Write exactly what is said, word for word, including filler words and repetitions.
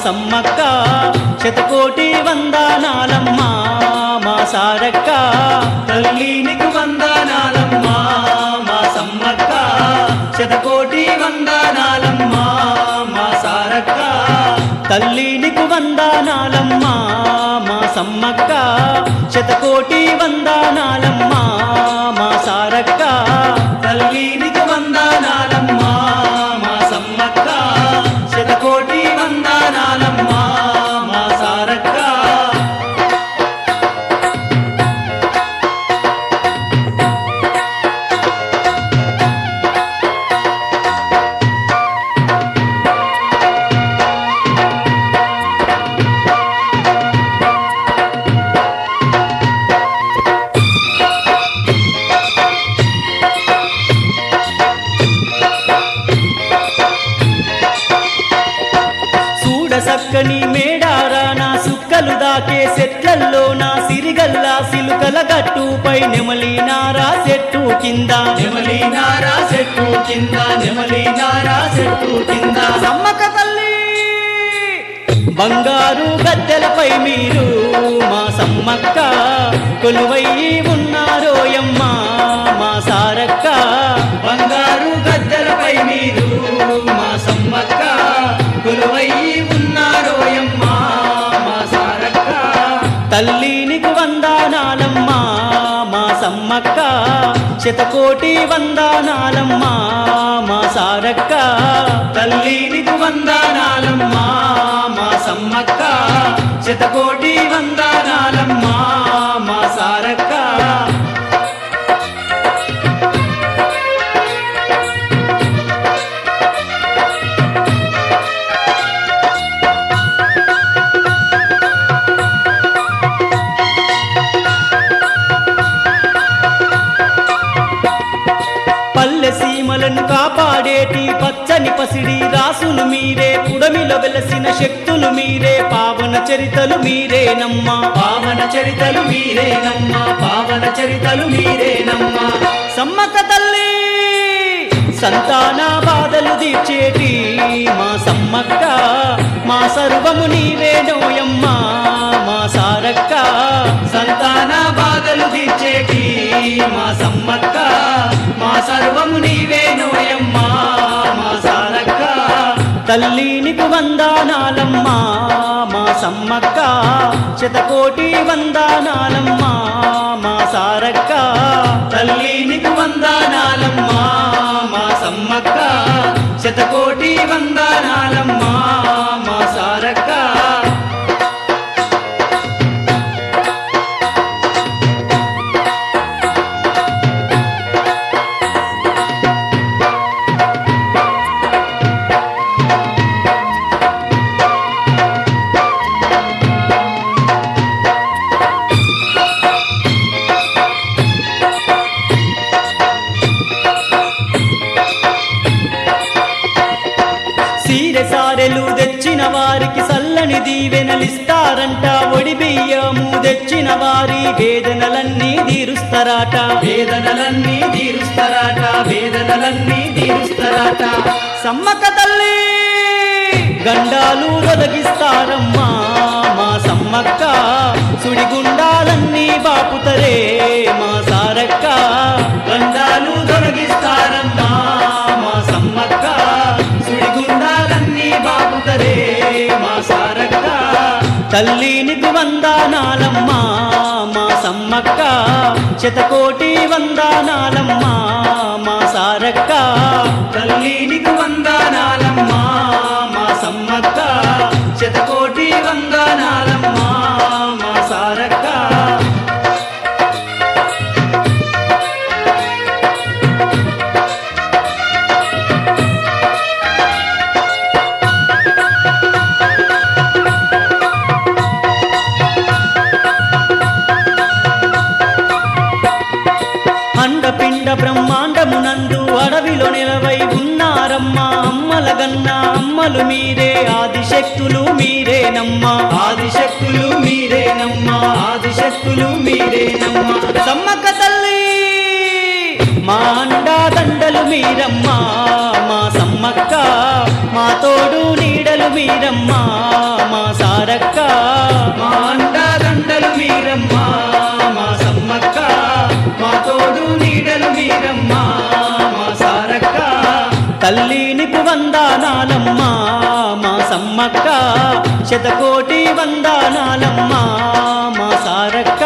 సమ్మక్క శతకోటి వందనాలమ్మా మా సారక్క తల్లి నీకు వందనాలమ్మా మా సమ్మక్క శతకోటి వందనాలమ్మా మా సారక్క తల్లి నీకు వందనాలమ్మా మా సమ్మక్క శతకోటి వందనాలమ్మా మా సారక్క తల్లి నీకు వందనాలమ్మా మా సమ్మక్క శతకోటి వందనాలమ్మా మా సారక్క సక్కని మేడారాన సుక్కలు దాకే చెట్లల్లో నా సిరిగల్లా సిలుకల గట్టుపై నెమలినారా చెట్టు కింద నెమలినారా చెట్టు కింద నెమలినారా చెట్టు కింద సమ్మక్క తల్లి బంగారు గద్దెలపై మీరు మా సమ్మక్క కొలువై ఉన్నారోయమ్మ మా సారక్క బంగారు గద్దెలపై మీరు మా సమ్మక్క కొలువై ఉన్నారోయమ్మా మా సారక్క తల్లి నీకు వందనాలమ్మా మా సమ్మక్క శతకోటి వందనాలమ్మా మా సారక్క తల్లి నీకు వందనాలమ్మా మా సమ్మక్క శతకోటి వందనాలమ్మా మా సారక్క పల్లె సీమలను కాపాడేటి పచ్చని పసిడి రాసులు మీరే పుడమిలో వెలసిన శక్తులు మీరే పావన చరితలు మీరేనమ్మా పావన చరితలు మీరేనమ్మా పావన చరితలు మీరేనమ్మా సమ్మక్క తల్లి సంతాన బాధలు తీర్చేటి మా సమ్మక్క మా సర్వము నీవేనోయమ్మా మా సారక్క సంతాన బాధలు తీర్చేటి మా సమ్మక్క మా సర్వము నీవేనోయమ్మా మా సారక్క తల్లి నీకు వందనాలమ్మా మా సమ్మక్క శతకోటి వందనాలమ్మా మా సారక్క తల్లి నీకు వందనాలమ్మా మా సమ్మక్క శతకోటి వందనాలమ్మా మా సారక్క సారెలు తెచ్చిన వారికి సల్లని దీవెనలిస్తారంట ఒడి బియ్యము తెచ్చిన వారి వేదనలన్నీ తీరుస్తారట వేదనలన్నీ తీరుస్తారట వేదనలన్నీ తీరుస్తారట సమ్మక్క తల్లి గండాలు తొలగిస్తారమ్మా మా సమ్మక్క సుడిగుండాలన్నీ బాపుతరే మా సారక్క గండాలు తొలగిస్తారమ్మా మా సమ్మక్క సుడిగుండాలన్నీ బాపుతరే మా సారక్క తల్లి నీకు వందనాలమ్మా మా సమ్మక్క శతకోటి వందనాలమ్మా మా సారక్క తల్లి నీకు వందనాలమ్మా మా సమ్మక్క శతకోటి వందనాలమ్మా మా సారక్క అండపిండ బ్రహ్మాండమునందు అడవిలో నిలవై ఉన్నారమ్మా అమ్మల గన్న అమ్మలు మీరే ఆదిశక్తులు మీరేనమ్మా ఆదిశక్తులు మీరేనమ్మా ఆదిశక్తులు మీరేనమ్మా సమ్మక్క తల్లి మా అండా దండలు మీరమ్మా మా సమ్మక్క మా తోడు నీడలు మీరమ్మా మా సారక్క మా అండదండలు మీరమ్మా మా సమ్మక్క మా తోడు నీడలు మీరమ్మా మా సారక్క తల్లి నీకు వందనాలమ్మా మా సమ్మక్క శతకోటి వందనాలమ్మా మా సారక్క